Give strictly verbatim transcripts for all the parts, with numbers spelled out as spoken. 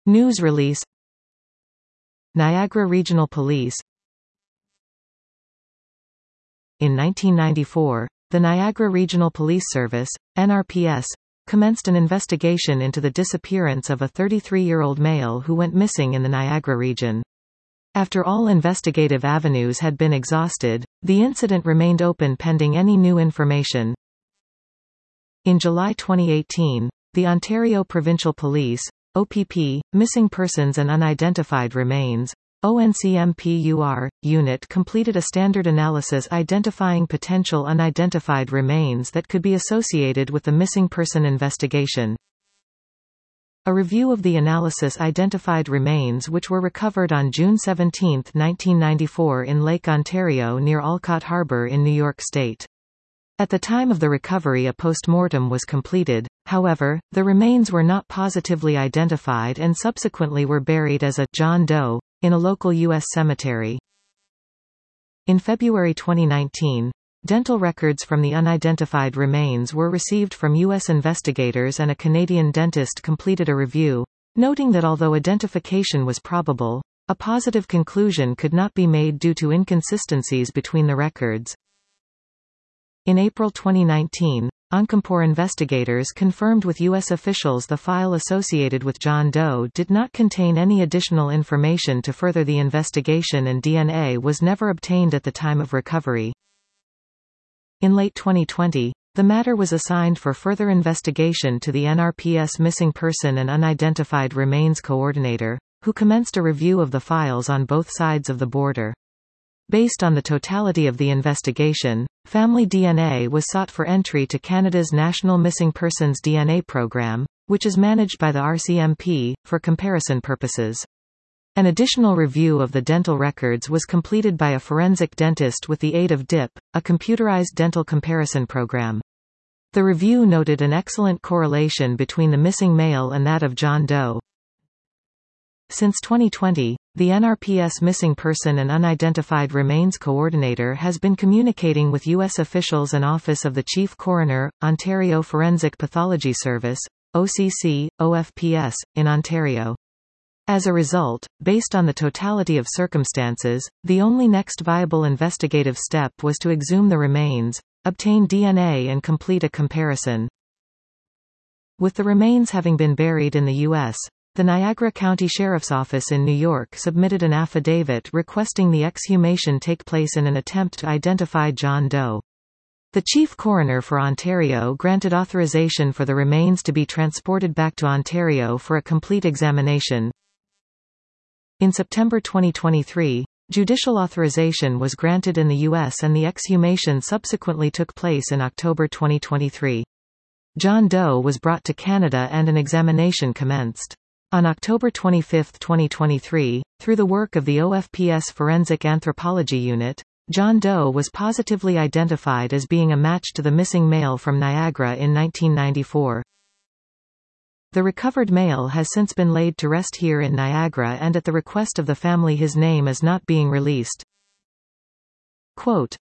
News release. Niagara Regional Police. In nineteen ninety-four, the Niagara Regional Police Service, N R P S, commenced an investigation into the disappearance of a thirty-three-year-old male who went missing in the Niagara region. After all investigative avenues had been exhausted, the incident remained open pending any new information. In July twenty eighteen, the Ontario Provincial Police, O P P, Missing Persons and Unidentified Remains, O N C M P U R, unit completed a standard analysis identifying potential unidentified remains that could be associated with the missing person investigation. A review of the analysis identified remains which were recovered on June seventeenth nineteen ninety-four in Lake Ontario near Olcott Harbour in New York State. At the time of the recovery a post-mortem was completed, however, the remains were not positively identified and subsequently were buried as a John Doe in a local U S cemetery. In February twenty nineteen, dental records from the unidentified remains were received from U S investigators and a Canadian dentist completed a review, noting that although identification was probable, a positive conclusion could not be made due to inconsistencies between the records. In April twenty nineteen, Oncampore investigators confirmed with U S officials the file associated with John Doe did not contain any additional information to further the investigation and D N A was never obtained at the time of recovery. In late twenty twenty, the matter was assigned for further investigation to the N R P S Missing Person and Unidentified Remains Coordinator, who commenced a review of the files on both sides of the border. Based on the totality of the investigation, family D N A was sought for entry to Canada's National Missing Persons D N A Program, which is managed by the R C M P, for comparison purposes. An additional review of the dental records was completed by a forensic dentist with the aid of D I P, a computerized dental comparison program. The review noted an excellent correlation between the missing male and that of John Doe. Since twenty twenty, the N R P S Missing Person and Unidentified Remains Coordinator has been communicating with U S officials and Office of the Chief Coroner, Ontario Forensic Pathology Service, O C C, O F P S, in Ontario. As a result, based on the totality of circumstances, the only next viable investigative step was to exhume the remains, obtain D N A and complete a comparison. With the remains having been buried in the U S, the Niagara County Sheriff's Office in New York submitted an affidavit requesting the exhumation take place in an attempt to identify John Doe. The Chief Coroner for Ontario granted authorization for the remains to be transported back to Ontario for a complete examination. In September twenty twenty-three, judicial authorization was granted in the U S and the exhumation subsequently took place in October twenty twenty-three. John Doe was brought to Canada and an examination commenced. On October twenty-fifth twenty twenty-three, through the work of the O F P S Forensic Anthropology Unit, John Doe was positively identified as being a match to the missing male from Niagara in nineteen ninety-four. The recovered male has since been laid to rest here in Niagara and at the request of the family his name is not being released. Quote,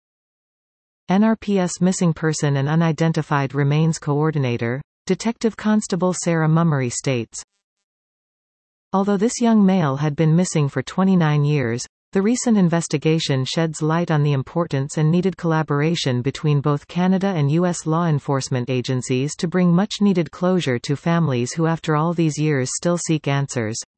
N R P S Missing Person and Unidentified Remains Coordinator, Detective Constable Sarah Mummery states, although this young male had been missing for twenty-nine years, the recent investigation sheds light on the importance and needed collaboration between both Canada and U S law enforcement agencies to bring much-needed closure to families who after all these years still seek answers.